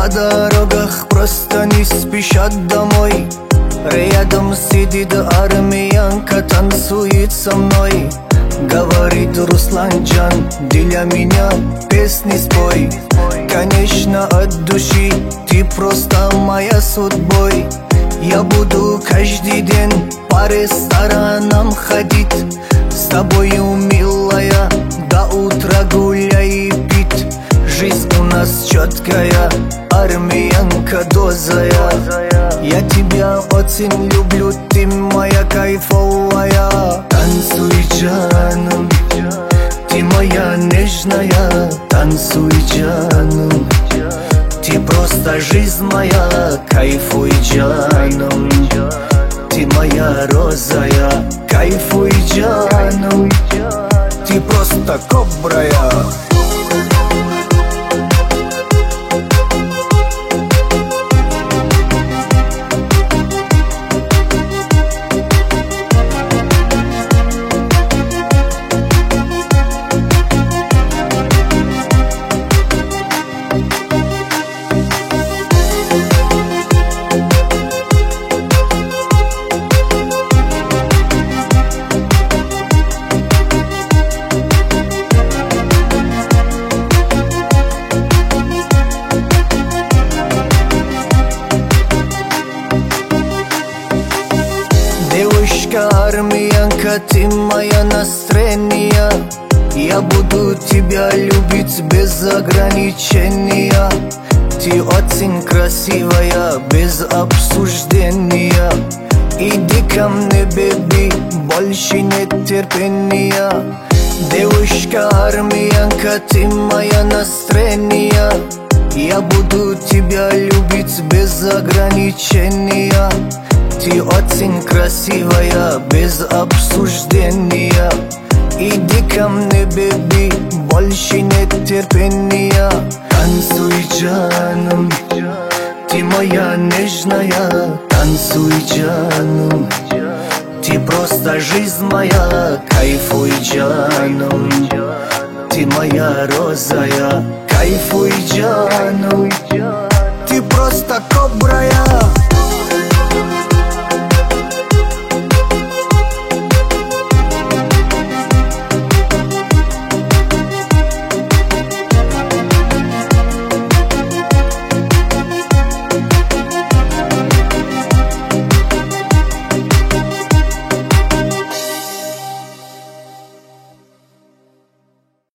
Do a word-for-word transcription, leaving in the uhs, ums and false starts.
на дорогах просто не спешат домой. Рядом сидит армянка, танцует со мной. Говорит: Русланджан, для меня песни спой. Конечно, от души, ты просто моя судьбой. Я буду каждый день по ресторанам ходить, с тобою, милая, до утра гуляй и пить. Жизнь у нас четкая, армянка дозая. Я тебя очень люблю, ты моя кайфовая. Танцуй, джаном, ты моя нежная. Танцуй, джаном, ты просто жизнь моя. Кайфуй, джаном, ты моя розая. Кайфуй, джаном, ты просто кобрая. Девушка армянка, ты моя настроение. Я буду тебя любить без ограничения. Ты очень красивая, без обсуждения. Иди ко мне, беби, больше нет терпения. Девушка армянка, ты моя настроение. Я буду тебя любить без ограничения. Ты очень красивая, без обсуждения. Иди ко мне, беби, больше нет терпения. Танцуй, джаном, ты моя нежная. Танцуй, джаном, ты просто жизнь моя. Кайфуй, джаном, ты моя розая. Кайфуй, джаном, ты просто кобрая.